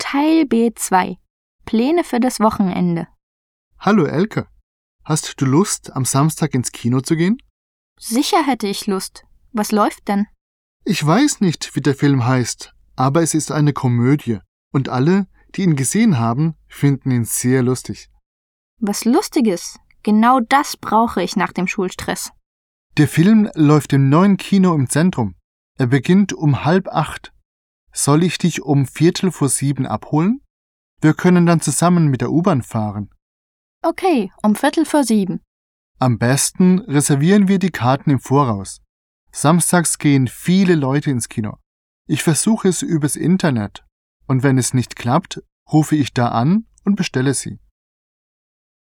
Teil B2. Pläne für das Wochenende. Hallo Elke, hast du Lust, am Samstag ins Kino zu gehen? Sicher hätte ich Lust. Was läuft denn? Ich weiß nicht, wie der Film heißt, aber es ist eine Komödie und alle, die ihn gesehen haben, finden ihn sehr lustig. Was Lustiges. Genau das brauche ich nach dem Schulstress. Der Film läuft im neuen Kino im Zentrum. Er beginnt um 7:30. Soll ich dich um 6:45 abholen? Wir können dann zusammen mit der U-Bahn fahren. Okay, um 6:45. Am besten reservieren wir die Karten im Voraus. Samstags gehen viele Leute ins Kino. Ich versuche es übers Internet. Und wenn es nicht klappt, rufe ich da an und bestelle sie.